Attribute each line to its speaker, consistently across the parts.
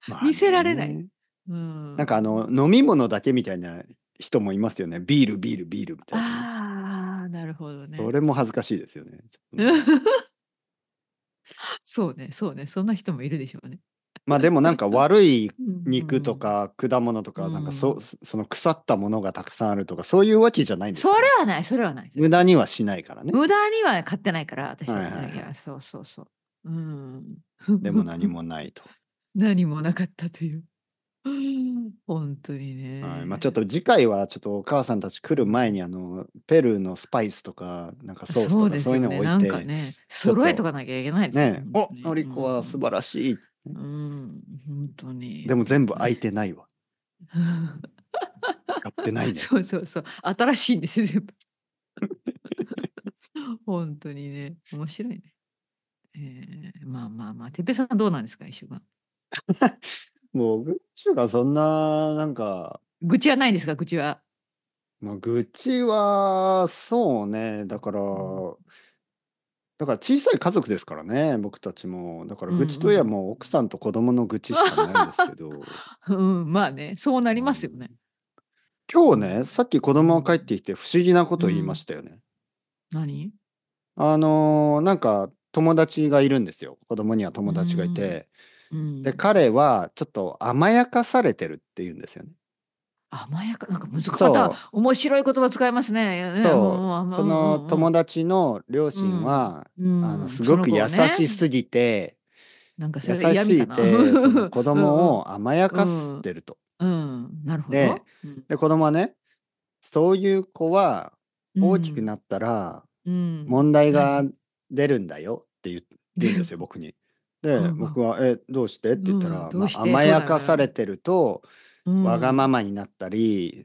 Speaker 1: まあ
Speaker 2: 見せられない。
Speaker 1: ね。
Speaker 2: う
Speaker 1: なんか
Speaker 2: ん。
Speaker 1: 飲み物だけみたいな人もいますよね。ビール、ビール、ビールみたいなね。
Speaker 2: ああ、なるほど
Speaker 1: そ
Speaker 2: ね。
Speaker 1: れも恥ずかしいですよね。ちょっとね。
Speaker 2: そうね、そうね、そんな人もいるでしょうね。
Speaker 1: まあでもなんか悪い
Speaker 2: うん、う
Speaker 1: 肉と
Speaker 2: ん。
Speaker 1: か果物と
Speaker 2: う
Speaker 1: か、なんか
Speaker 2: ん。
Speaker 1: その腐ったものがたくさんあるとか、そういうわけじゃないんで
Speaker 2: それ
Speaker 1: すよね。
Speaker 2: はない、それはない、それはない。
Speaker 1: 無駄にはしないからね。
Speaker 2: 無駄には買ってないから、私
Speaker 1: はい
Speaker 2: は。いや、
Speaker 1: はいはい。
Speaker 2: そうそうそう。うん。
Speaker 1: でも何もないと。
Speaker 2: 何もなかったという。本当に
Speaker 1: はい。まあちょっ
Speaker 2: ね。
Speaker 1: と次回はちょっとお母さんたち来
Speaker 2: うん。
Speaker 1: る前にペルーのスパイスとか、なんかソース
Speaker 2: そう
Speaker 1: とかそういうのを
Speaker 2: ですよね、なんか
Speaker 1: 置いて、
Speaker 2: ね、
Speaker 1: ちょっと
Speaker 2: 揃えとかなきゃいけないですよ、
Speaker 1: ね、
Speaker 2: 本当に。
Speaker 1: のりこは素晴らしい。
Speaker 2: 本当に。
Speaker 1: でも全部
Speaker 2: ね。
Speaker 1: 開いてないわ。買ってないね。
Speaker 2: そうそうそう、新しいんですよ、全部。本当にね、面白いね。まあまあまあ、てっぺいさんどうなんですか、1週間。
Speaker 1: もう、愚痴がそんな、なんか、
Speaker 2: 愚痴はないんですか？愚痴は。
Speaker 1: まあ、愚痴は、そうね、
Speaker 2: うん。
Speaker 1: だから小さい家族ですからね、僕たちも。だから
Speaker 2: うん
Speaker 1: 愚痴といえば
Speaker 2: うん。
Speaker 1: もう奥さんと子供の愚痴しかないですけど、
Speaker 2: うん、まあね、そうなりますよね。
Speaker 1: うん、今
Speaker 2: うん。
Speaker 1: 日ね、さっき子
Speaker 2: う
Speaker 1: 供が帰っ
Speaker 2: ん。
Speaker 1: てきて不思議なことを言いま
Speaker 2: うん。
Speaker 1: したよね。
Speaker 2: 何？
Speaker 1: なんか友達がいるんですよ。子供には
Speaker 2: う
Speaker 1: 友達がい
Speaker 2: ん。
Speaker 1: て。で、
Speaker 2: うん。
Speaker 1: 彼はちょっと甘やかされてるって言うんですよね。
Speaker 2: 甘やかなんかまた
Speaker 1: そう、
Speaker 2: 面白い言葉使いますね。いやね、うん
Speaker 1: そう、
Speaker 2: うん、
Speaker 1: その友
Speaker 2: うん
Speaker 1: 達の両
Speaker 2: うん。
Speaker 1: 親は、
Speaker 2: うん。うん、その
Speaker 1: すごく優
Speaker 2: 子をね、
Speaker 1: しすぎて、
Speaker 2: なんかそ
Speaker 1: 優
Speaker 2: れが嫌
Speaker 1: しす
Speaker 2: 味かな。
Speaker 1: ぎて、その子
Speaker 2: うんうん。
Speaker 1: 供を甘やか
Speaker 2: うん。
Speaker 1: してると。
Speaker 2: うん、なるほ
Speaker 1: で、
Speaker 2: ど。うん。
Speaker 1: 子供はね、そういう子は
Speaker 2: うん。
Speaker 1: 大きくなったら
Speaker 2: うん。
Speaker 1: 問題が
Speaker 2: 何？
Speaker 1: 出るんだよって言うんですよ、僕に。で、
Speaker 2: うんうん。
Speaker 1: 僕は、どうしてって言った
Speaker 2: うん、
Speaker 1: ら、まあ、
Speaker 2: どうして？
Speaker 1: 甘や
Speaker 2: そうだよね。
Speaker 1: かされてると、
Speaker 2: う
Speaker 1: わがま
Speaker 2: ん。
Speaker 1: まになったり、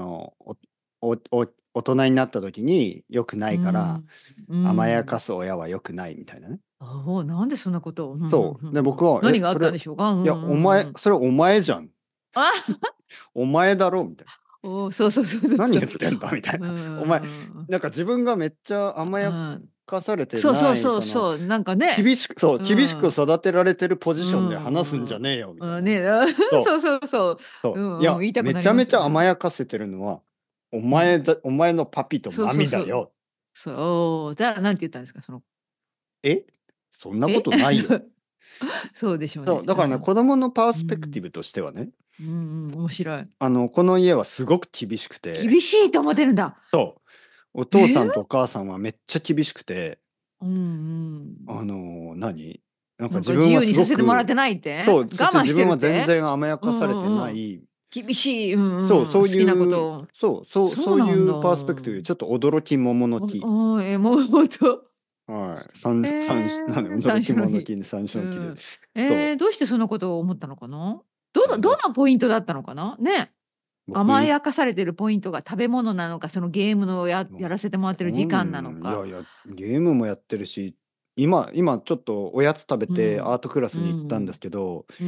Speaker 1: 大人になった時に良くな
Speaker 2: う
Speaker 1: いから、
Speaker 2: ん。う
Speaker 1: 甘やか
Speaker 2: ん。
Speaker 1: す親は良くないみたいなね。
Speaker 2: ああ、なんでそんなことを。ふんふん
Speaker 1: そう。で、
Speaker 2: ふんふん。
Speaker 1: 僕は、
Speaker 2: 何があったんでしょうか？うんうんうん。
Speaker 1: それお前じゃん。
Speaker 2: あ、
Speaker 1: お前だろみたいな。
Speaker 2: おお、そうそうそうそうそう。
Speaker 1: 何言ってんだみたい
Speaker 2: う
Speaker 1: な。お前、
Speaker 2: ん。
Speaker 1: なんか自分がめっちゃ甘や
Speaker 2: うん。
Speaker 1: かされてない、
Speaker 2: そうそうそうそう、なんかね。う
Speaker 1: 厳しく
Speaker 2: ん。
Speaker 1: 育てられてるポジ
Speaker 2: う
Speaker 1: ションで話すん
Speaker 2: んうん。
Speaker 1: じゃねえよ、みたいなね。
Speaker 2: ね、
Speaker 1: そ
Speaker 2: そうそうそう。
Speaker 1: う、いや、
Speaker 2: 言いたくなり
Speaker 1: めちゃめちゃ甘
Speaker 2: ますよね。
Speaker 1: やかせてるのは、
Speaker 2: うん。
Speaker 1: お前のパピと
Speaker 2: そう
Speaker 1: マ
Speaker 2: そうそう。
Speaker 1: ミだよ。
Speaker 2: そう、じゃあ、なんて言ったんですか？
Speaker 1: えそんなこ
Speaker 2: え？
Speaker 1: とないよ。
Speaker 2: そう、そうでしょう
Speaker 1: そう、
Speaker 2: ね。
Speaker 1: だからね、子供のパー
Speaker 2: うん。
Speaker 1: スペクティブとしてはね、
Speaker 2: うんうん、面白い。
Speaker 1: この家はすごく厳しくて、
Speaker 2: 厳しいと思ってるんだ。
Speaker 1: お
Speaker 2: ええ？
Speaker 1: 父さんとお母さんはめっちゃ厳しくて、
Speaker 2: うんうん。
Speaker 1: 何なんか
Speaker 2: なん
Speaker 1: 自分はす
Speaker 2: か自由にさ
Speaker 1: ごく、
Speaker 2: せてもらってないって？
Speaker 1: そう、そして
Speaker 2: 我慢してる
Speaker 1: 自分は全
Speaker 2: って？
Speaker 1: 然甘や
Speaker 2: うん
Speaker 1: かされて
Speaker 2: うんうん。
Speaker 1: ない、
Speaker 2: 厳しい、う
Speaker 1: そう、
Speaker 2: んうん、
Speaker 1: そう
Speaker 2: 好きなこ
Speaker 1: いう、
Speaker 2: とを。そう
Speaker 1: そうい
Speaker 2: なんだ。
Speaker 1: うパースペクティブで、ちょっと驚き桃の木。
Speaker 2: もうほんと。
Speaker 1: はい。驚き
Speaker 2: 三種の日。
Speaker 1: 桃の木に三種の木で。
Speaker 2: うん。
Speaker 1: そう。
Speaker 2: どうしてそんなことを思ったのかな？ど
Speaker 1: だ、
Speaker 2: のポイントだったのかな？ね。甘
Speaker 1: 僕、
Speaker 2: やかされてるポイントが食べ物なのか、そのゲームのや
Speaker 1: も
Speaker 2: らせてもらってる時間なの
Speaker 1: い
Speaker 2: か。
Speaker 1: やいや、ゲームもやってるし、今ちょっとおやつ食べ
Speaker 2: うん。
Speaker 1: てアートクラ
Speaker 2: う
Speaker 1: スに行ったんで
Speaker 2: ん。
Speaker 1: すけど、
Speaker 2: うん。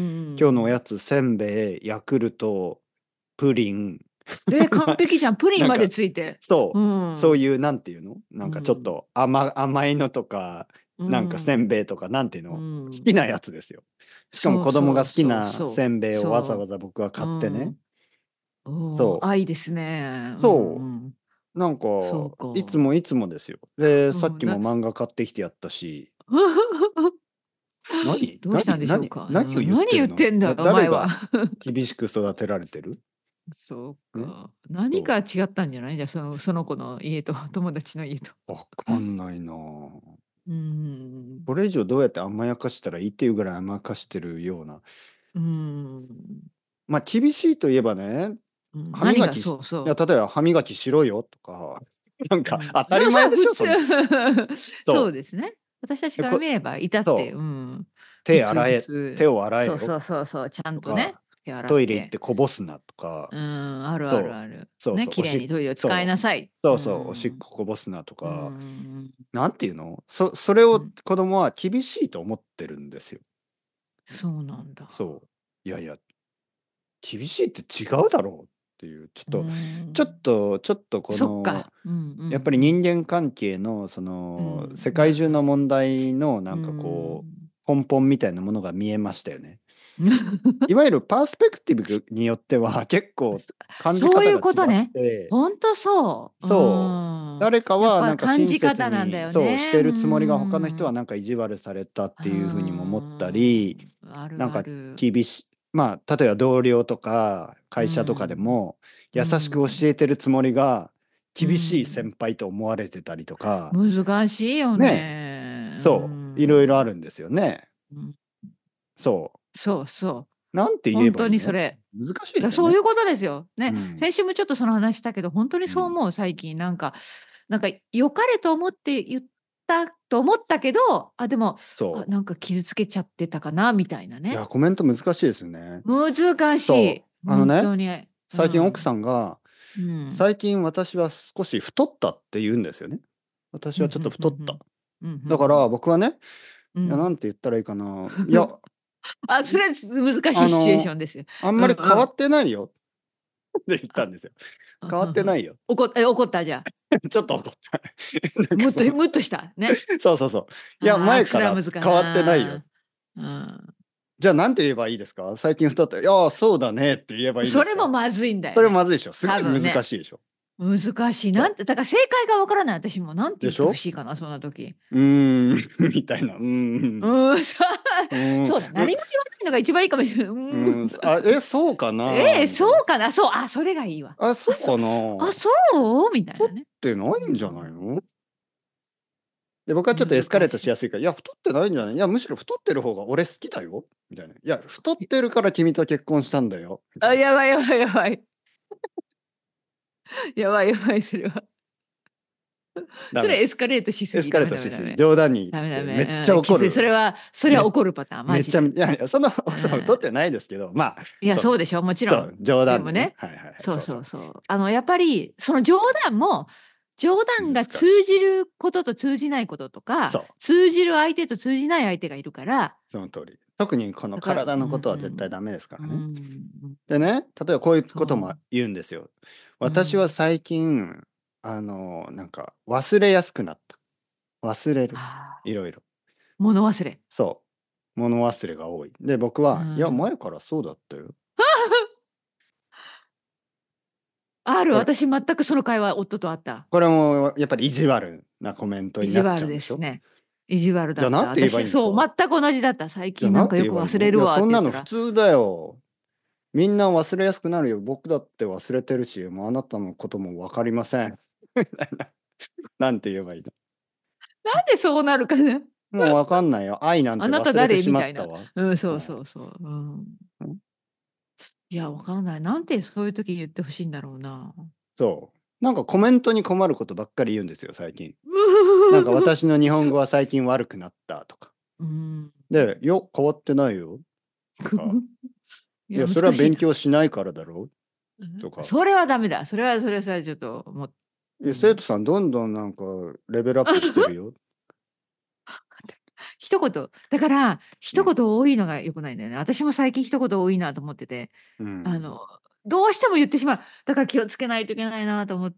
Speaker 1: 今日のおやつ、せんべい、ヤクルト、プリン、
Speaker 2: 完璧じゃん。プリンまで
Speaker 1: なんか、
Speaker 2: ついて。う
Speaker 1: そう
Speaker 2: ん。
Speaker 1: いう、なんていうのな
Speaker 2: う
Speaker 1: んかちょっ
Speaker 2: ん。
Speaker 1: と甘いのとか、
Speaker 2: う
Speaker 1: なんかせんべい
Speaker 2: ん。
Speaker 1: とか、なんていう
Speaker 2: う
Speaker 1: の好き
Speaker 2: ん。
Speaker 1: なやつですよ。しかも
Speaker 2: そう
Speaker 1: 子供
Speaker 2: そう
Speaker 1: が好き
Speaker 2: そうそ
Speaker 1: なせんべ
Speaker 2: う。
Speaker 1: いをわざわ
Speaker 2: そ
Speaker 1: ざ僕は
Speaker 2: う。う
Speaker 1: 買ってね。
Speaker 2: ん。おお、
Speaker 1: そ
Speaker 2: 愛ですね。
Speaker 1: う、
Speaker 2: うんうん。
Speaker 1: なんか、
Speaker 2: そうか。
Speaker 1: いつもですよ。で、さっ
Speaker 2: うん、
Speaker 1: きも漫画買ってきてやったし、
Speaker 2: どうしたんでしょうか。
Speaker 1: 何を言っ
Speaker 2: 何言っ
Speaker 1: てるの
Speaker 2: てんだよ、お前は。
Speaker 1: 誰が厳しく育てられてる
Speaker 2: そう
Speaker 1: ね。
Speaker 2: か。何
Speaker 1: そ
Speaker 2: か違ったんじゃない？じゃあ、その子の家と友達の家と。
Speaker 1: う、わかんないなぁ。
Speaker 2: うん。
Speaker 1: これ以上どうやって甘やかしたらいいっていうぐらい甘やかしてるような。
Speaker 2: うん。
Speaker 1: まあ、厳しいといえばね、
Speaker 2: うん、何が
Speaker 1: 歯磨きし、いや、
Speaker 2: そうそ
Speaker 1: 例えば歯磨きしろよとか、なん
Speaker 2: う。うん。
Speaker 1: か当た
Speaker 2: でもそれは普
Speaker 1: り前でしょ、そんな。
Speaker 2: 通。そう
Speaker 1: そう。
Speaker 2: ですね。私たち
Speaker 1: で、
Speaker 2: から見れば、いたって、
Speaker 1: そう、
Speaker 2: うん。普
Speaker 1: 手洗え、手
Speaker 2: 通。
Speaker 1: を洗えよ
Speaker 2: ちゃんとね、
Speaker 1: とか、
Speaker 2: 手洗っ
Speaker 1: トイレ行っ
Speaker 2: て。
Speaker 1: てこぼすなとか、
Speaker 2: うん、あるある
Speaker 1: そう、
Speaker 2: ある。ね、
Speaker 1: そうそう、
Speaker 2: 綺麗にトイレを使いなさい。う
Speaker 1: おしっ
Speaker 2: ん。
Speaker 1: ここぼすなと
Speaker 2: う
Speaker 1: か、
Speaker 2: ん。
Speaker 1: なんていうのそれを
Speaker 2: うん。
Speaker 1: 子供は厳しいと思ってるんですよ。
Speaker 2: そうなんだ。
Speaker 1: そう。いやいや、厳しいって違うだろうっていう、
Speaker 2: うーん。
Speaker 1: ちょっとこの、
Speaker 2: そっか。うんう
Speaker 1: やっぱり
Speaker 2: んうん。
Speaker 1: 人間関係の、
Speaker 2: うん、
Speaker 1: 世界中
Speaker 2: なるほど。
Speaker 1: の問題の、な
Speaker 2: うー
Speaker 1: んかこ
Speaker 2: ん。
Speaker 1: う、根本みたいなものが見えましたよね。 いわゆるパースペクティブによっては結構感じ
Speaker 2: そういう
Speaker 1: 方が違っ
Speaker 2: ことね。
Speaker 1: て、
Speaker 2: ほんとそう。
Speaker 1: そう、誰か
Speaker 2: やっ
Speaker 1: はなんか
Speaker 2: ぱ感じ
Speaker 1: 親切
Speaker 2: 方なんだ
Speaker 1: にそうし
Speaker 2: よね。
Speaker 1: てるつもりが他の人はなんか意地悪されたっていうふうにも思ったり、
Speaker 2: ある
Speaker 1: なんか
Speaker 2: ある。
Speaker 1: 厳しい、まあ例えば同僚とか
Speaker 2: う
Speaker 1: 会社とかで
Speaker 2: ん。
Speaker 1: も
Speaker 2: う
Speaker 1: 優しく教
Speaker 2: ん。
Speaker 1: えてるつもりが
Speaker 2: う
Speaker 1: 厳しい
Speaker 2: ん。
Speaker 1: 先輩と思われてたりとか、
Speaker 2: 難しいよ
Speaker 1: ね、
Speaker 2: ね。
Speaker 1: そういろいろあるんですよね。
Speaker 2: うん。
Speaker 1: そ
Speaker 2: そうそう。
Speaker 1: う。なんて言え
Speaker 2: 本当
Speaker 1: ばいいの？
Speaker 2: にそれ。
Speaker 1: 難しいですよね。
Speaker 2: そういうことですよ。ね、
Speaker 1: うん。
Speaker 2: 先週もちょっとその話したけど、本当に
Speaker 1: うん。
Speaker 2: そう思う、最近なんか良かれと思って言ったと思ったけど、あ、でも、あ、
Speaker 1: そう。
Speaker 2: なんか傷つけちゃってたかなみたいなね。
Speaker 1: いや、コメント難しいですね。
Speaker 2: 難しい。
Speaker 1: そう。
Speaker 2: 本当に。う
Speaker 1: 最近奥
Speaker 2: ん。
Speaker 1: さんが、
Speaker 2: うん。
Speaker 1: 最近私は少し太ったって言うんですよね。私
Speaker 2: うん、
Speaker 1: はちょっと
Speaker 2: ふんふ
Speaker 1: 太った。
Speaker 2: んふん。うん、ふ
Speaker 1: だから
Speaker 2: んふん。
Speaker 1: 僕はね、いや、
Speaker 2: うん。
Speaker 1: なんて言ったらいいかな。いや、
Speaker 2: あ、それ難しいシチュエーシ
Speaker 1: あの、
Speaker 2: ョンですよ。
Speaker 1: あん
Speaker 2: うんう
Speaker 1: まり変わ
Speaker 2: ん。
Speaker 1: ってないよって言った
Speaker 2: あ、
Speaker 1: んですよ。
Speaker 2: うん、
Speaker 1: 変わ
Speaker 2: ふんふん。
Speaker 1: ってないよ。
Speaker 2: 怒ったじゃあ。
Speaker 1: ちょっと怒った。なんか
Speaker 2: ムッとした。ね。
Speaker 1: そうそうそう。いや、
Speaker 2: ああ、
Speaker 1: 前から
Speaker 2: それは
Speaker 1: 変わってないよ。
Speaker 2: うん。
Speaker 1: じゃあなんて言えばいいですか？最近太った。いや、そうだねって言えばいいんですか？
Speaker 2: それもまずいんだ
Speaker 1: そ
Speaker 2: よね。
Speaker 1: れまずいでしょ。すごい
Speaker 2: 多分ね。
Speaker 1: 難しいでしょ。
Speaker 2: 難しい。
Speaker 1: そう。
Speaker 2: だから正解がわからない、私も。なんて言ってほ
Speaker 1: でしょ？
Speaker 2: しいかな、そんな時。
Speaker 1: うーん、みたいな。うーん。
Speaker 2: そう、
Speaker 1: うーん、
Speaker 2: そうだ、何も言わないのが一番いいかもしれない。
Speaker 1: あ、そうかなみたいな。
Speaker 2: そうかな、そう、あ、それがいいわ。
Speaker 1: あ、そうかな
Speaker 2: そう？みたい
Speaker 1: 太っ
Speaker 2: なね。
Speaker 1: てな
Speaker 2: う
Speaker 1: いんじゃない
Speaker 2: ん。
Speaker 1: の？で、僕はちょっとエスカレート
Speaker 2: 難しい。
Speaker 1: しやすいから、いや、太ってないんじゃない？いや、むしろ太ってる方が俺好きだよ。みたいな。いや、太ってるから君と結婚したんだよ。みたい
Speaker 2: あ、
Speaker 1: な。
Speaker 2: やばいやばいやばい。やばいやばい、それは。それ
Speaker 1: ダメ。
Speaker 2: エスカレートしす
Speaker 1: エス
Speaker 2: ぎ、ダ
Speaker 1: カレートしすぎ。
Speaker 2: メダメダメ。
Speaker 1: 冗談に言っ
Speaker 2: ダメダ
Speaker 1: てめっちゃ
Speaker 2: メ。きつい。
Speaker 1: 怒る。
Speaker 2: それは
Speaker 1: め
Speaker 2: 怒るパターン、マ
Speaker 1: めっちゃ、い
Speaker 2: ジで。
Speaker 1: やいや、そんな
Speaker 2: う
Speaker 1: 奥さん太っ
Speaker 2: ん。
Speaker 1: てないですけど、まあ、
Speaker 2: いや、
Speaker 1: そう。
Speaker 2: そうでしょ、もちろん。
Speaker 1: そう、冗談でね。
Speaker 2: でもね、
Speaker 1: はいはいはい。
Speaker 2: そう
Speaker 1: そうそう。
Speaker 2: そうそう。やっぱり、その冗談
Speaker 1: 難
Speaker 2: が通
Speaker 1: しい。
Speaker 2: じることと通じないこととか、
Speaker 1: そう。
Speaker 2: 通じる相手と通じない相手がいるから、
Speaker 1: その通り。特にこの
Speaker 2: だから
Speaker 1: 体のことは絶対ダメですか
Speaker 2: う
Speaker 1: らね。
Speaker 2: ん、
Speaker 1: でね、例えばこういうことも
Speaker 2: そう。
Speaker 1: 言うんですよ。
Speaker 2: うん。
Speaker 1: 私は最近、なんか忘れやすくなった。忘れる。
Speaker 2: ああ、
Speaker 1: いろいろ。
Speaker 2: 物忘れ。
Speaker 1: そう。物忘れが多い。で、僕は、いや、
Speaker 2: うん。
Speaker 1: 前からそうだったよ。これ、
Speaker 2: 私全くその会話、夫とあった。
Speaker 1: これもやっぱり意地悪なコメントになっ
Speaker 2: 意地悪
Speaker 1: ちゃうんでしょ？
Speaker 2: ですね。意地悪だった。
Speaker 1: じゃあなんて言えばいいんですか？
Speaker 2: 私そう、全く同じだった。最
Speaker 1: じゃあなんて
Speaker 2: 近なんかよ
Speaker 1: 言えばいいの？い
Speaker 2: く忘れる
Speaker 1: や、そんなの
Speaker 2: わって言ったら、
Speaker 1: 普通だよ。みんな忘れやすくなるよ。僕だって忘れてるし、もうあなたのこともわかりません。みたいな。なんて言えばいいの？
Speaker 2: なんでそうなるかな。
Speaker 1: もうわかんないよ。愛なんて
Speaker 2: あなた
Speaker 1: 忘れてし
Speaker 2: 誰みたいな。
Speaker 1: まったわ。
Speaker 2: うん、そう
Speaker 1: は
Speaker 2: そうそう。うん。
Speaker 1: い。
Speaker 2: いや、わからない。なんてそういう時言ってほしいんだろうな。
Speaker 1: そう。なんかコメントに困ることばっかり言うんですよ、最近。なんか私の日本語は最近悪くなったとか。
Speaker 2: うん。
Speaker 1: で、いや、変わってないよ。とか。
Speaker 2: いや、
Speaker 1: いや、
Speaker 2: 難
Speaker 1: それは勉
Speaker 2: しいな。
Speaker 1: 強しないからだろとか。
Speaker 2: それはダメだ。それはちょっと
Speaker 1: いや、生徒さんどんどんなんかレベルアップしてるよ。
Speaker 2: 一言、だから、
Speaker 1: うん。
Speaker 2: 一言多いのが良くないんだよね。私も最近一言多いなと思ってて、
Speaker 1: うん。
Speaker 2: あの、どうしても言ってしまう。だから気をつけないといけないなと思って、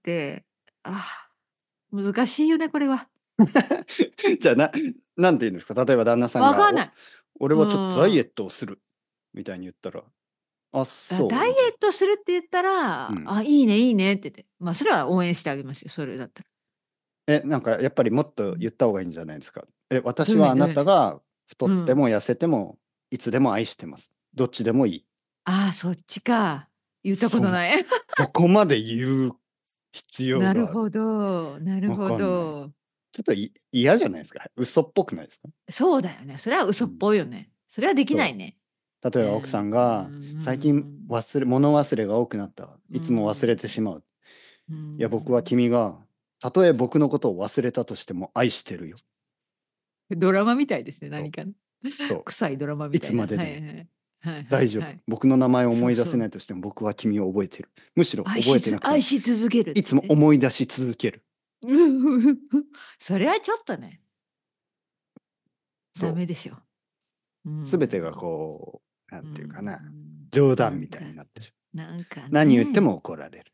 Speaker 2: 難しいよね、これは。
Speaker 1: じゃあなんて言うんですか？例えば旦那さんが、
Speaker 2: わかんない。
Speaker 1: 俺
Speaker 2: う
Speaker 1: はちょっとダイエ
Speaker 2: ん。
Speaker 1: ットをする。みたいに言ったら、あ、
Speaker 2: ダイ
Speaker 1: そうみたいな。
Speaker 2: エットするって言ったら、
Speaker 1: うん。
Speaker 2: いいねいいねって言って、それは応援してあげますよ、それだったら。
Speaker 1: なんかやっぱりもっと
Speaker 2: うん。
Speaker 1: 言った方がいいんじゃないですか。
Speaker 2: どういう
Speaker 1: 私はあな
Speaker 2: 風にどういう風に。
Speaker 1: たが太
Speaker 2: うん。
Speaker 1: っても痩せてもいつでも愛してます。どっちでもいい。
Speaker 2: ああ、そっちか。言ったこ
Speaker 1: そ
Speaker 2: とない。
Speaker 1: そこまで言う必要
Speaker 2: なるほ
Speaker 1: がある。
Speaker 2: ど、なる
Speaker 1: わ
Speaker 2: ほ
Speaker 1: かんない。
Speaker 2: ど。
Speaker 1: ちょっと嫌じゃないですか。嘘っぽくないですか？
Speaker 2: そうだよね。それは嘘っ
Speaker 1: うん。
Speaker 2: ぽいよね。それはできない
Speaker 1: そ
Speaker 2: ね。
Speaker 1: う。例えば奥さんが最近物忘れが多くなった。
Speaker 2: う
Speaker 1: いつも忘れ
Speaker 2: ん。
Speaker 1: てしまう。
Speaker 2: う
Speaker 1: いや、僕は
Speaker 2: ん。
Speaker 1: 君がたとえ僕のことを忘れたとしても愛してるよ。
Speaker 2: ドラマみたいですね、
Speaker 1: そう。
Speaker 2: 何かの。
Speaker 1: そ
Speaker 2: 臭いドラマ
Speaker 1: う。いつ
Speaker 2: みたいな。
Speaker 1: まででも。
Speaker 2: はいはい。はいはい
Speaker 1: 大丈夫。
Speaker 2: はい。
Speaker 1: 僕の名前を思い出
Speaker 2: そうそう。
Speaker 1: せないとしても僕は君を覚えてる。むしろ覚えてなくても
Speaker 2: 愛し続けるっ
Speaker 1: いつも
Speaker 2: て言って。
Speaker 1: 思い出し続ける。
Speaker 2: それはちょっとね、ダ
Speaker 1: そう。
Speaker 2: メでしょ。う
Speaker 1: すべてが
Speaker 2: ん。
Speaker 1: こう、な
Speaker 2: う
Speaker 1: んていうかな、
Speaker 2: ん。
Speaker 1: 冗談みたい
Speaker 2: なんか
Speaker 1: になってしまう。
Speaker 2: なんか
Speaker 1: 何言っても
Speaker 2: ね。
Speaker 1: 怒られる。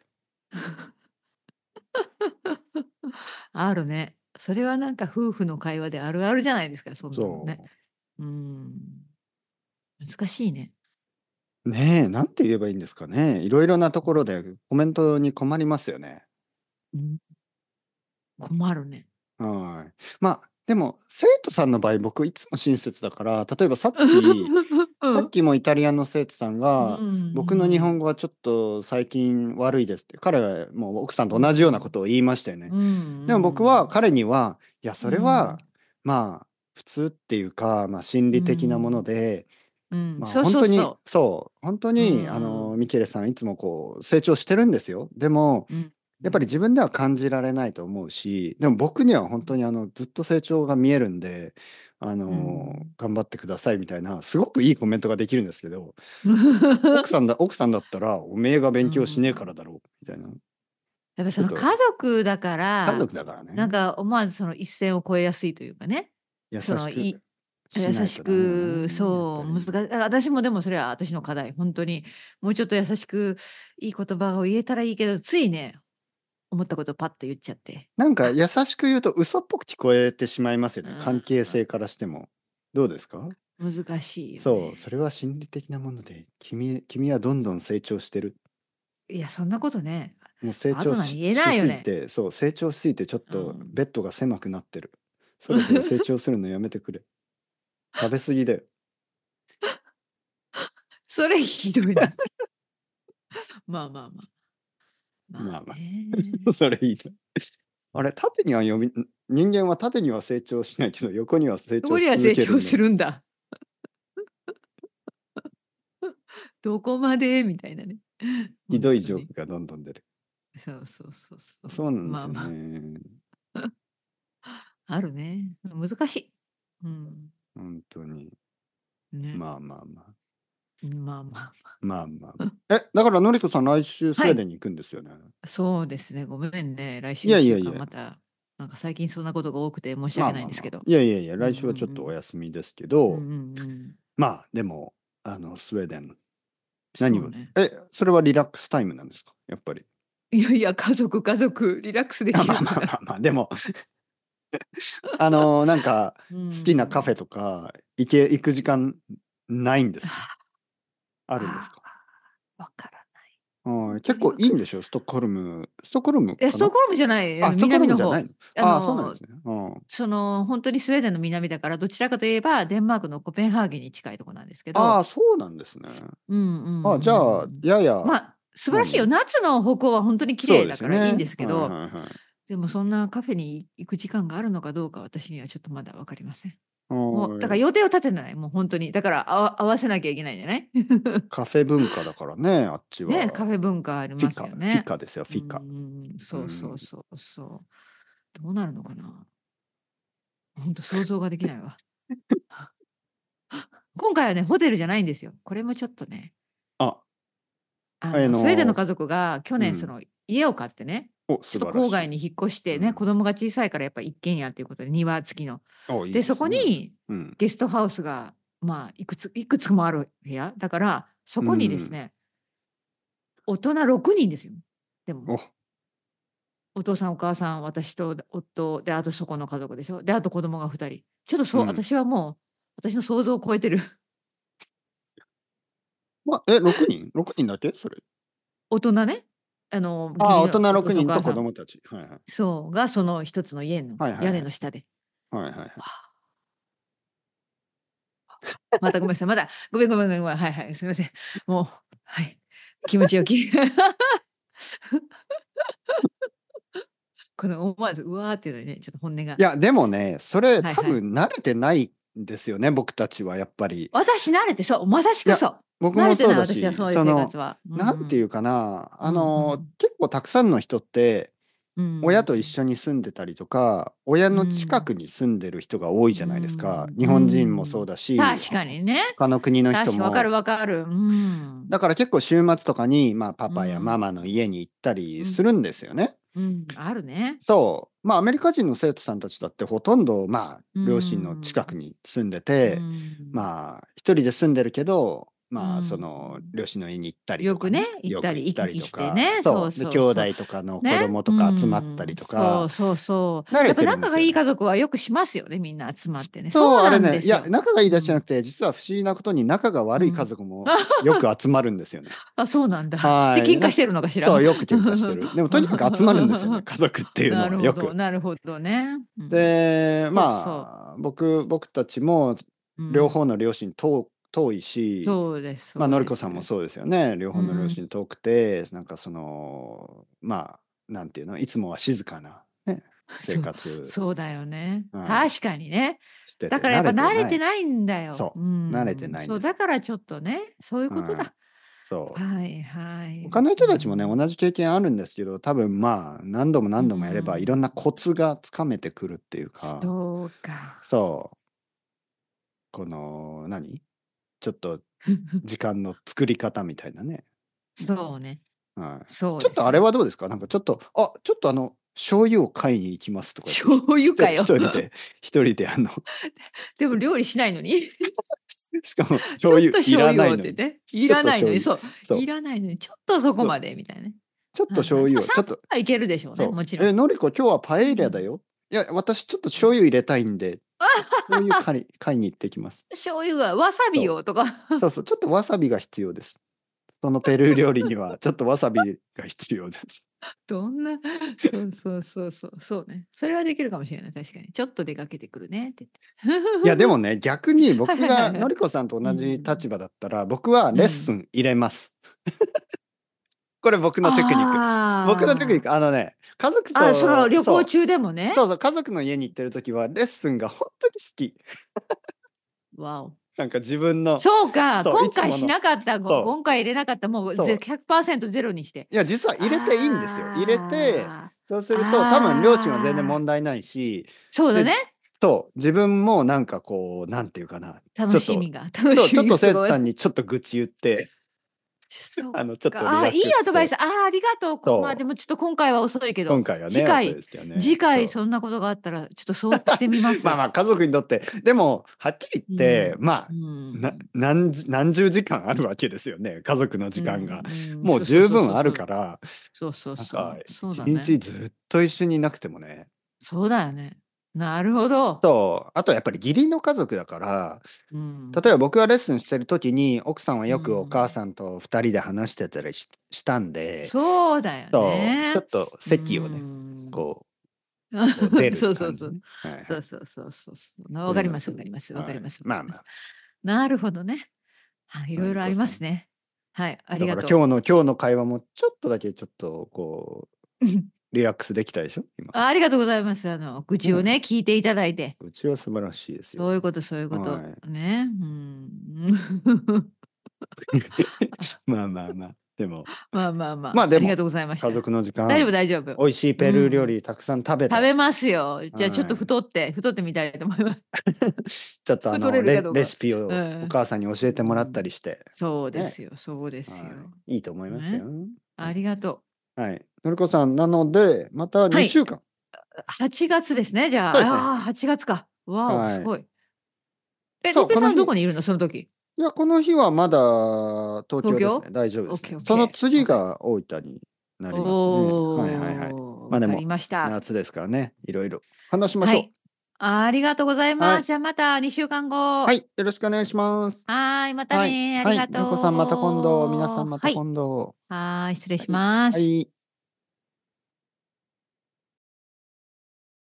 Speaker 2: あるね。それはなんか夫婦の会話であるあるじゃないですか、そんなのね。
Speaker 1: そ
Speaker 2: うん。 難しいね。
Speaker 1: ねえ、なんて言えばいいんですかね。いろいろなところでコメントに困りますよね。
Speaker 2: うん、困るね。
Speaker 1: はい。まあ、でも、生徒さんの場合、僕いつも親切だから、例えばさっき
Speaker 2: うん。
Speaker 1: もイタリアの生徒さん
Speaker 2: う
Speaker 1: が、僕の日
Speaker 2: ん
Speaker 1: 本語はちょっと最近悪いですって、彼はもう奥さん
Speaker 2: う
Speaker 1: と同じようなこ
Speaker 2: ん
Speaker 1: とを言いましたよね。
Speaker 2: う
Speaker 1: でも僕は
Speaker 2: ん
Speaker 1: 彼には、いや、それは、
Speaker 2: うん
Speaker 1: まあ、普通っていうか、まあ、心
Speaker 2: う
Speaker 1: 理的なもの
Speaker 2: ん
Speaker 1: で、
Speaker 2: うん、
Speaker 1: まあ、
Speaker 2: そう
Speaker 1: 本当に、
Speaker 2: そうそ
Speaker 1: そう、本当
Speaker 2: う。う
Speaker 1: に、
Speaker 2: ん
Speaker 1: ミケレさんいつもこう、成長してるんですよ。でも、
Speaker 2: うんう
Speaker 1: やっぱり自
Speaker 2: ん
Speaker 1: 分では感じられないと思うし、でも僕には本当にずっと成長が見えるんで、
Speaker 2: うん
Speaker 1: 頑張ってくださいみたいな、すごくいいコメントができるんですけど、
Speaker 2: うん。
Speaker 1: 奥さんだったら、おめえが
Speaker 2: う
Speaker 1: 勉強しねえから
Speaker 2: ん、
Speaker 1: だろう、みたいな。
Speaker 2: やっぱその家
Speaker 1: ちょっと、
Speaker 2: 族だか
Speaker 1: 家
Speaker 2: ら、
Speaker 1: 族だから
Speaker 2: なん
Speaker 1: ね、
Speaker 2: か思わずその一線を越えやすいというかね。
Speaker 1: 優
Speaker 2: その
Speaker 1: しくし
Speaker 2: 優し
Speaker 1: ないとダメよ
Speaker 2: く、
Speaker 1: ね、やっ
Speaker 2: そう、
Speaker 1: ぱり。
Speaker 2: 私もでもそれは私の課題、本当にもうちょっと優しくいい言葉を言えたらいいけど、ついね、思ったことパッと言っちゃって。
Speaker 1: なんか優しく言うと嘘っぽく聞こえてしまいますよね、関
Speaker 2: うん、
Speaker 1: 係性からしても。どうですか？
Speaker 2: 難しいよ
Speaker 1: そう、そ
Speaker 2: ね。
Speaker 1: れは心理的なもので、君はどんどん成長してる。
Speaker 2: いや、そんなことね、
Speaker 1: もう成
Speaker 2: パートナーに言えな
Speaker 1: し
Speaker 2: いよね。
Speaker 1: すぎて、そう、成長しすぎてちょっ
Speaker 2: うん。
Speaker 1: とベッドが狭くなってる。そろそろ成長するのやめてくれ。食べ過ぎだよ。
Speaker 2: それひどいな。まあまあまあ。まあ
Speaker 1: まあまあ、
Speaker 2: ね。
Speaker 1: それいいな。あれ、人間は縦には成長しないけど、横には成長し
Speaker 2: そこには成長
Speaker 1: 続けるんだ。
Speaker 2: するんだ。どこまでみたいなね。
Speaker 1: ひどいジョー
Speaker 2: 本当に。
Speaker 1: クがどんどん出て
Speaker 2: そうそうそうそ
Speaker 1: そうな
Speaker 2: う。
Speaker 1: んですよ
Speaker 2: まあまあ、
Speaker 1: ね。
Speaker 2: あるね。難しい。うん。
Speaker 1: 本当に。
Speaker 2: ね。
Speaker 1: まあまあまあ。
Speaker 2: まあまあま
Speaker 1: まあまあ
Speaker 2: あ。
Speaker 1: まあ。だからのりこさん来週スウ
Speaker 2: はい。
Speaker 1: ェーデンに行くんですよね。
Speaker 2: そうですね。ごめんね。来
Speaker 1: い
Speaker 2: 週1週
Speaker 1: やいやいや。
Speaker 2: 間また、なんか最近そんなことが多くて申し訳
Speaker 1: まあまあまあ。
Speaker 2: ないんですけど。
Speaker 1: いやいやいや、
Speaker 2: うんう
Speaker 1: 来週はちょっとお
Speaker 2: ん
Speaker 1: 休みですけ
Speaker 2: うん。うん
Speaker 1: ど、
Speaker 2: うんうん。
Speaker 1: まあでも、スウェーデン、何を、
Speaker 2: そうね。
Speaker 1: それはリラックスタイムなんですかやっぱり。
Speaker 2: いやいや、家族、リラックスで
Speaker 1: まあ
Speaker 2: きるんだ。
Speaker 1: まあまあまあ、でも、なんか、
Speaker 2: う
Speaker 1: 好きなカフェ
Speaker 2: ん。
Speaker 1: とか、行く時間ないんですか？あるんです
Speaker 2: あ
Speaker 1: か？
Speaker 2: あ、わからない。
Speaker 1: はい、
Speaker 2: 本当
Speaker 1: 結構
Speaker 2: にわからない。
Speaker 1: いいんでしょストックホルム
Speaker 2: ス
Speaker 1: かな。
Speaker 2: トックホルムじゃない、
Speaker 1: あ、ストックホル
Speaker 2: 南の方。
Speaker 1: ムじゃないの。ああ、そうなんですね。うん。
Speaker 2: ほんとにスウェーデンの南だから、どちらかといえば、デンマークのコペンハーゲンに近いとこなんですけど。
Speaker 1: ああ、そうなんですね。
Speaker 2: うんうんう
Speaker 1: あ、じゃあ、
Speaker 2: ん。
Speaker 1: やや、
Speaker 2: 素晴らしいよ。
Speaker 1: 何
Speaker 2: 夏の北欧はほんとに綺
Speaker 1: そう
Speaker 2: 麗
Speaker 1: ですよね。
Speaker 2: だからいいんですけ
Speaker 1: はい
Speaker 2: ど、
Speaker 1: はいはい。
Speaker 2: でもそんなカフェに行く時間があるのかどうか、私にはちょっとまだ分かりません。もう、だから
Speaker 1: はい。
Speaker 2: 予定を立ててない、もうほんとに。だから、合わせなきゃいけないんじゃない？
Speaker 1: カフェ文化だからね、あっち
Speaker 2: ね、
Speaker 1: は。
Speaker 2: カフェ文化ありますよね。
Speaker 1: フィカですよ、フィカ。
Speaker 2: そうそう
Speaker 1: うん。
Speaker 2: そうそう。どうなるのかな。ほんと想像ができないわ。今回はね、ホテルじゃないんですよ。これもちょっとね、
Speaker 1: あ、
Speaker 2: スウェーデンの家族が去
Speaker 1: うん。
Speaker 2: 年その家を買ってね、
Speaker 1: お、
Speaker 2: ちょっと
Speaker 1: 素晴らしい。
Speaker 2: 郊外に引っ越してね、子
Speaker 1: うん。
Speaker 2: 供が小さいからやっぱ一軒家っていうことで庭付きの。
Speaker 1: お、いい
Speaker 2: で、そ
Speaker 1: ですね。
Speaker 2: こに
Speaker 1: うん。
Speaker 2: ゲストハウスが、いくつもある部屋。だから、そ
Speaker 1: う
Speaker 2: こにです
Speaker 1: ん。
Speaker 2: ね、大人6人ですよ。でも。
Speaker 1: お、
Speaker 2: お父さんお母さん、私と夫、で、あとそこの家族でしょ。で、あと子供が2人。ちょっと
Speaker 1: うん。
Speaker 2: 私はもう、私の想像を超えてる。
Speaker 1: 6人 ?6 人だけそれ。
Speaker 2: 大人ね、義
Speaker 1: ああ、大人
Speaker 2: 理のお父
Speaker 1: 6人と
Speaker 2: さんお母さん、
Speaker 1: 子供たち。はいはい。
Speaker 2: そう、がその一つの家の屋
Speaker 1: はいはいはい。
Speaker 2: 根の下で。
Speaker 1: はいはいはい。
Speaker 2: わあ、またごめんなさい、まだ、ごめん、はいはい、すみません。もう、はい、気持ちよき。この思わず、うわーっていうのにね、ちょっと本音が。
Speaker 1: いや、でもね、それ多
Speaker 2: はいはい。
Speaker 1: 分慣れてないんですよね、僕たちはやっぱり。
Speaker 2: 私慣れてそう、まさし
Speaker 1: いや、
Speaker 2: くそう。
Speaker 1: 僕も
Speaker 2: 慣れてない
Speaker 1: そうだし、
Speaker 2: 私はそういう生活は。うんうん。
Speaker 1: なんていうかな、
Speaker 2: うんうん。
Speaker 1: 結構たくさんの人って、
Speaker 2: うん。
Speaker 1: 親と一緒に住んでたりとか、親
Speaker 2: う
Speaker 1: の近
Speaker 2: ん。
Speaker 1: くに住んでる人が多い
Speaker 2: う
Speaker 1: じゃないですか。
Speaker 2: ん、う
Speaker 1: 日本人もそう
Speaker 2: ん。
Speaker 1: だし、
Speaker 2: 確かにね。
Speaker 1: 他の国の人
Speaker 2: 確か、分かる
Speaker 1: も。
Speaker 2: 分かる。うん。
Speaker 1: だから結構週末とかに、まあ、パ
Speaker 2: う
Speaker 1: パやママの
Speaker 2: ん。
Speaker 1: 家に行ったり
Speaker 2: うん。
Speaker 1: するんですよね。
Speaker 2: うん、あるね。
Speaker 1: そう。まあ、アメリカ人の生徒さんたちだってほとんど、まあ、
Speaker 2: う
Speaker 1: 両親の
Speaker 2: ん。
Speaker 1: 近くに住んで
Speaker 2: う
Speaker 1: て、
Speaker 2: ん。
Speaker 1: まあ、一人で住んでるけど、 まあその両親の家に行ったりとかね、
Speaker 2: 行
Speaker 1: よく
Speaker 2: ったり行き
Speaker 1: 行ったりと
Speaker 2: 来して
Speaker 1: か、
Speaker 2: ね。そう
Speaker 1: そうで兄
Speaker 2: そうそう。
Speaker 1: 弟とかの子
Speaker 2: ね。
Speaker 1: 供とか集まったりと
Speaker 2: そ
Speaker 1: か
Speaker 2: うそうそう。
Speaker 1: 慣れて
Speaker 2: やっぱ
Speaker 1: るんですよね。
Speaker 2: 仲がいい家族はよくしますよね、みんな集まってね。
Speaker 1: そう、
Speaker 2: そうなん
Speaker 1: あれね、いや、
Speaker 2: ですよ。
Speaker 1: 仲がいいだけじゃな
Speaker 2: うん。
Speaker 1: くて、実は不思議なことに仲が悪い家
Speaker 2: うん。
Speaker 1: 族もよく集まるんですよね。
Speaker 2: あ、そうなんだ。で、
Speaker 1: はい。
Speaker 2: 喧嘩してるのかしら？
Speaker 1: そう、よく喧嘩してる。でもとにかく集まるんですよね、家族っていうの
Speaker 2: なるほど、
Speaker 1: はよく。
Speaker 2: なるほどね。うん。
Speaker 1: で、
Speaker 2: そうそう。
Speaker 1: まあ、僕たちも両方の両親遠いし、
Speaker 2: そうです
Speaker 1: まあ、
Speaker 2: そうです。
Speaker 1: のりこさんもそうですよね。両方の両
Speaker 2: うん。
Speaker 1: 親遠くて、なんかその、まあ、なんていうの、いつもは静かな、ね、生活、
Speaker 2: そうだよね。
Speaker 1: うん、
Speaker 2: 確かにね。
Speaker 1: してて、慣
Speaker 2: だからやっぱ慣れ
Speaker 1: れてない。
Speaker 2: てないんだよ。
Speaker 1: そう、慣れてないん
Speaker 2: そう、
Speaker 1: ですよ。
Speaker 2: だからちょっとね、そういうこと
Speaker 1: はい。
Speaker 2: だ。
Speaker 1: そう。
Speaker 2: はいはい。
Speaker 1: 他の人たちもね、同じ経験あるんですけど、多分まあ、何度も
Speaker 2: う
Speaker 1: 何度もやれば、いろん
Speaker 2: ん。
Speaker 1: なコツがつかめてくるっていうか、
Speaker 2: そうか。
Speaker 1: そう、この、ちょっと時間の作り方みたいなね。
Speaker 2: そうね。
Speaker 1: はい。ちょっとあれ
Speaker 2: そうですよ。
Speaker 1: はどうですか？なんかちょっと、ちょっと醤油を買いに行きますとか言って、
Speaker 2: 醤油かよ。
Speaker 1: 一人で
Speaker 2: でも料理しないのに。
Speaker 1: しかも
Speaker 2: ちょ
Speaker 1: 醤油い
Speaker 2: っと醤
Speaker 1: らないのに、
Speaker 2: 油をってね。い
Speaker 1: ちょっ
Speaker 2: らないのに、
Speaker 1: と醤油、
Speaker 2: そう、
Speaker 1: そう、
Speaker 2: いらないのに、ちょっとそこ
Speaker 1: そう、
Speaker 2: までみたいなね。
Speaker 1: ちょっと
Speaker 2: はいはい。でも
Speaker 1: 醤油を、ちょっと、
Speaker 2: 3分はいけるでしょうね、
Speaker 1: そう、
Speaker 2: もちろん。
Speaker 1: のりこ今日はパエリアだよ。いや、私ちょっと醤油入れたいんで、醤油買いに行ってきます。
Speaker 2: 醤油がわさび
Speaker 1: そう、
Speaker 2: をとか。
Speaker 1: そうそう、ちょっとわさびが必要です。そのペルー料理にはちょっとわさびが必要です。
Speaker 2: どんな、そうそうそうそう、そうね。それはできるかもしれない、確かに。ちょっと出かけてくるねって言って。
Speaker 1: いや、でもね、逆に
Speaker 2: はい
Speaker 1: 僕
Speaker 2: はいはいはい。
Speaker 1: がのりこさんと
Speaker 2: う
Speaker 1: 同じ
Speaker 2: ん。
Speaker 1: 立場だったら、僕はレッス
Speaker 2: うん。
Speaker 1: ン入れます。これ僕のテクニック。僕のテクニッ
Speaker 2: あ
Speaker 1: ク、家族
Speaker 2: あ。あ、その
Speaker 1: と、
Speaker 2: 旅行中でもね。
Speaker 1: そうそう、家族の家に行ってる時はレッスンが本当に好き。
Speaker 2: わお。
Speaker 1: なんか自分の、
Speaker 2: そうか、
Speaker 1: そう、い
Speaker 2: 今回し
Speaker 1: つもの、
Speaker 2: なかった、
Speaker 1: そ
Speaker 2: 今回入れなかった、もう
Speaker 1: そう。
Speaker 2: 100%ゼロにして。
Speaker 1: いや、実は入れていいんですよ。入れて、
Speaker 2: あ
Speaker 1: そうす
Speaker 2: あ。
Speaker 1: ると多分両親は全然
Speaker 2: ああ。
Speaker 1: 問題ないし、で、
Speaker 2: そうだね。
Speaker 1: そう、自分もなんかこう、なんていうかな、ちょっと、
Speaker 2: 楽
Speaker 1: そう、
Speaker 2: しみがす
Speaker 1: ちょっと生徒
Speaker 2: ごい。
Speaker 1: さんにちょっと愚痴言って、
Speaker 2: そっ
Speaker 1: ちょっと
Speaker 2: か。ああ、
Speaker 1: リラッ
Speaker 2: いい
Speaker 1: クスして、
Speaker 2: アドバイス。ああ、ありがとう。まあ、で
Speaker 1: そう、
Speaker 2: もちょっと今回は遅いけど、
Speaker 1: 今回はね、遅い
Speaker 2: 次回
Speaker 1: ですけど
Speaker 2: 次
Speaker 1: ね。そう。
Speaker 2: 回そんなことがあったら、ちょっとそうしてみま
Speaker 1: まあ
Speaker 2: す。
Speaker 1: まあ家族にとって、でも、はっきり
Speaker 2: う
Speaker 1: 言って、
Speaker 2: ん。
Speaker 1: まあ、
Speaker 2: うん。
Speaker 1: 何十時間あるわけですよね、家族の
Speaker 2: うん、
Speaker 1: 時間が。
Speaker 2: うん。
Speaker 1: もう
Speaker 2: そうそう
Speaker 1: 十分あ
Speaker 2: そうそうそう。
Speaker 1: るから、
Speaker 2: そうそう
Speaker 1: なんか
Speaker 2: そう。そう
Speaker 1: 一
Speaker 2: だね。
Speaker 1: 日ずっと一緒にいなくてもね。
Speaker 2: そうだよね。なるほど。
Speaker 1: と、あとやっぱり義理の家族だから、
Speaker 2: うん。
Speaker 1: 例えば僕がレッスンしてる時に、奥さんは
Speaker 2: う
Speaker 1: よくお母
Speaker 2: ん。
Speaker 1: さんと二人で話してたりしたんで、
Speaker 2: そうだよ
Speaker 1: そう、ちょ
Speaker 2: ね。
Speaker 1: っと
Speaker 2: う
Speaker 1: 席をね、
Speaker 2: ん。
Speaker 1: こう出る
Speaker 2: そうそうそう。
Speaker 1: 感じね。はいはい。
Speaker 2: そうそうそうそうそう。
Speaker 1: そういうの
Speaker 2: わかりますわかります。わか
Speaker 1: はい。
Speaker 2: りますわかります。
Speaker 1: まあまあ、
Speaker 2: なるほどね。はい、いろ
Speaker 1: の
Speaker 2: いろあり
Speaker 1: りこさん。
Speaker 2: ますね。はい、あり
Speaker 1: だから
Speaker 2: がと
Speaker 1: 今日の会話もちょっとだけちょっとこ
Speaker 2: う。
Speaker 1: う、リラックスできたでしょ今。
Speaker 2: ありがとうございます。愚痴を
Speaker 1: ね。
Speaker 2: ね、聞いていただいて。
Speaker 1: うちは素晴らしいですよ。
Speaker 2: そういうことそういうこと。
Speaker 1: はい。
Speaker 2: ね。うん。
Speaker 1: まあまあまあ。でも、
Speaker 2: まあまあまあ、
Speaker 1: まあでも、
Speaker 2: ありがとうございました。
Speaker 1: 家族の時
Speaker 2: 大丈夫
Speaker 1: 間、
Speaker 2: 大丈夫。
Speaker 1: 美味しいペルー料
Speaker 2: うん。
Speaker 1: 理たくさん食べて、
Speaker 2: 食べますよ。じゃあちょっと
Speaker 1: はい。
Speaker 2: 太ってみたいと思います。
Speaker 1: ちょっと
Speaker 2: 太れるかどうか。
Speaker 1: レシピをお
Speaker 2: うん。
Speaker 1: 母さんに教えてもらったりして、
Speaker 2: そうで
Speaker 1: ね。
Speaker 2: すよそうです
Speaker 1: は
Speaker 2: よ。
Speaker 1: い。いいと思いますよ。
Speaker 2: ね。
Speaker 1: はい。
Speaker 2: ありがとう。
Speaker 1: はい。のりこさん、なので、また2
Speaker 2: はい。
Speaker 1: 週間。
Speaker 2: 8月ですね、じゃあ。
Speaker 1: そうですね。
Speaker 2: ああ、8月か。わお、す
Speaker 1: はい。
Speaker 2: ごい。
Speaker 1: そう、
Speaker 2: てっぺいさんはど
Speaker 1: この日、
Speaker 2: こにいるの？その時。
Speaker 1: いや、この日はまだ東
Speaker 2: 東京？
Speaker 1: 京ですね。大丈夫ですね。
Speaker 2: オッケーオッ
Speaker 1: その
Speaker 2: ケー、オッケー。
Speaker 1: 次が大分になりますね。はいはいはい。
Speaker 2: おお、わかり
Speaker 1: まあでも、
Speaker 2: ました。
Speaker 1: 夏ですからね。いろいろ話しましょ
Speaker 2: はい。ありがとうござい
Speaker 1: う。は
Speaker 2: ます。
Speaker 1: い。
Speaker 2: じゃあまた2週間後。
Speaker 1: はい。よろしくお願いします。
Speaker 2: はーい、また
Speaker 1: はい。
Speaker 2: ね。あり
Speaker 1: はい。
Speaker 2: が
Speaker 1: のりこさんまた今度。皆さ
Speaker 2: とう。
Speaker 1: んまた
Speaker 2: はい。
Speaker 1: 今度。
Speaker 2: はーい、失礼し
Speaker 1: はい。
Speaker 2: ます。
Speaker 1: はい。